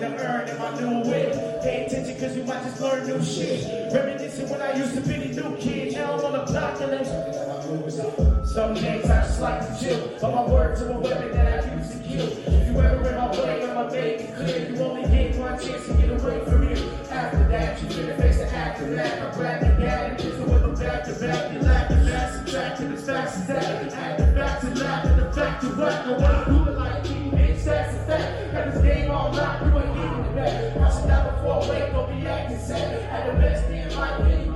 to earn in my new way. Pay attention cause you might just learn new shit. Reminiscing when I used to be the new kid. Now I'm on the block and some days I just like to chill. But my words are a weapon that I use to kill. If you ever in my way, I'ma make it clear. You only get one chance to get away from here. After that, you finna face the aftermath. I'm glad to get it. Just with them back to back. You're laughing, that's subtracting as fast as that. Add the back to laugh and the back to whack. No one do it like me, bitch, that's a fact. Got this game all locked, you ain't getting it back. I should never fall away, don't be acting sad. Had the best day in life.